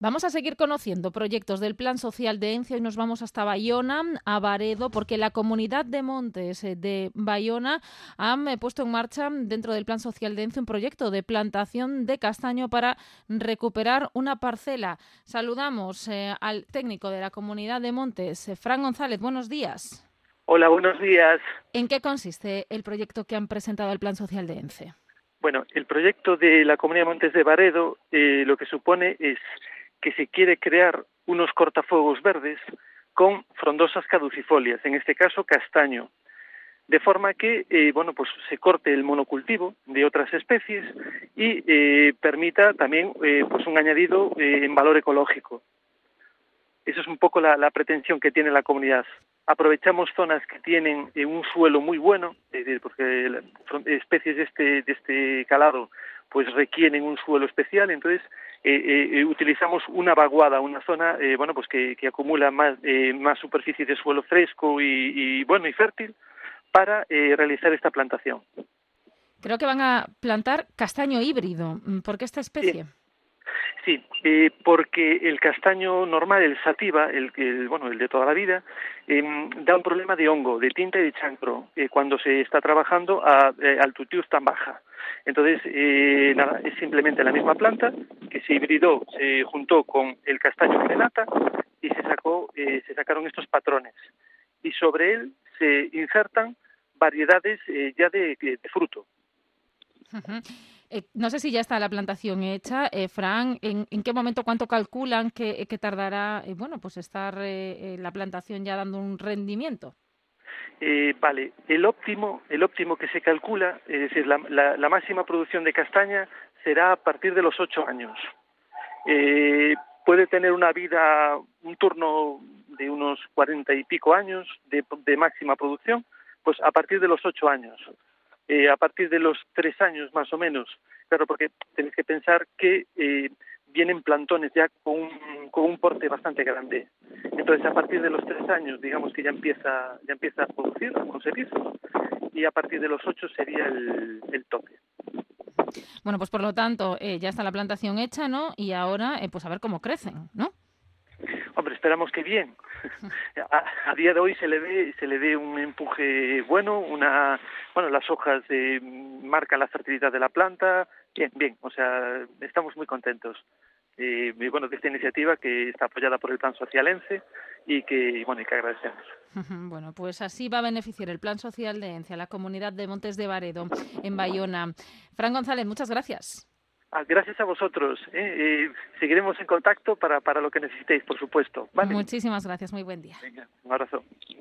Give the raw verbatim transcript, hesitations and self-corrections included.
Vamos a seguir conociendo proyectos del Plan Social de Ence. Hoy nos vamos hasta Bayona, a Baredo, porque la Comunidad de Montes de Bayona han puesto en marcha dentro del Plan Social de Ence un proyecto de plantación de castaño para recuperar una parcela. Saludamos eh, al técnico de la Comunidad de Montes, eh, Fran González. Buenos días. Hola, buenos días. ¿En qué consiste el proyecto que han presentado al Plan Social de Ence? Bueno, el proyecto de la Comunidad de Montes de Baredo eh, lo que supone es que se quiere crear unos cortafuegos verdes con frondosas caducifolias, en este caso castaño, de forma que eh, bueno, pues se corte el monocultivo de otras especies y eh, permita también eh, pues un añadido eh, en valor ecológico. Eso es un poco la, la pretensión que tiene la comunidad. Aprovechamos zonas que tienen eh, un suelo muy bueno, es decir, porque la, especies de este, de este calado pues requieren un suelo especial, entonces eh, eh, utilizamos una vaguada, una zona eh, bueno pues que, que acumula más, eh, más superficie de suelo fresco y, y bueno y fértil para eh, realizar esta plantación. Creo que van a plantar castaño híbrido. ¿Por qué esta especie? Sí. Sí, eh, porque el castaño normal, el sativa, el, el bueno, el de toda la vida, eh, da un problema de hongo, de tinta y de chancro eh, cuando se está trabajando a eh, altitud tan baja. Entonces, eh, nada, es simplemente la misma planta que se hibridó, se juntó con el castaño granata y se sacó, eh, se sacaron estos patrones. Y sobre él se insertan variedades eh, ya de, de, de fruto. Uh-huh. Eh, no sé si ya está la plantación hecha, eh, Fran. ¿en, ¿En qué momento, cuánto calculan que, que tardará, eh, bueno, pues estar eh, la plantación ya dando un rendimiento? Eh, vale, el óptimo, el óptimo que se calcula, es decir, la, la, la máxima producción de castaña será a partir de los ocho años. Eh, puede tener una vida, un turno de unos cuarenta y pico años de, de máxima producción, pues a partir de los ocho años. Eh, a partir de los tres años más o menos, claro, porque tenéis que pensar que eh, vienen plantones ya con un, con un porte bastante grande. Entonces, a partir de los tres años, digamos que ya empieza ya empieza a producir, a conseguir, y a partir de los ocho sería el, el tope. Bueno, pues por lo tanto, eh, ya está la plantación hecha, ¿no? Y ahora, eh, pues a ver cómo crecen, ¿no? Hombre, esperamos que bien. A, a día de hoy se le ve se le ve un empuje bueno, una bueno las hojas eh, marcan la fertilidad de la planta, bien, bien, o sea, estamos muy contentos. Eh, y bueno, de esta iniciativa que está apoyada por el Plan Social Ence y que bueno y que agradecemos. Bueno, pues así va a beneficiar el Plan Social de Ence a la comunidad de Montes de Baredo en Bayona. Fran González, muchas gracias. Gracias a vosotros. ¿eh? Eh, seguiremos en contacto para, para lo que necesitéis, por supuesto. ¿Vale? Muchísimas gracias. Muy buen día. Venga, un abrazo.